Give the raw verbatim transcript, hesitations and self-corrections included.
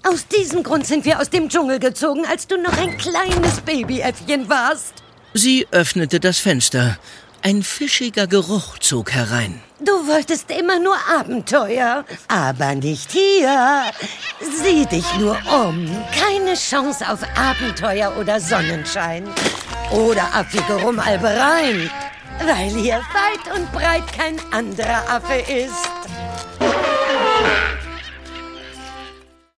Aus diesem Grund sind wir aus dem Dschungel gezogen, als du noch ein kleines Babyäffchen warst. Sie öffnete das Fenster. Ein fischiger Geruch zog herein. Du wolltest immer nur Abenteuer, aber nicht hier. Sieh dich nur um. Keine Chance auf Abenteuer oder Sonnenschein. Oder affige Rumalbereien. Weil hier weit und breit kein anderer Affe ist.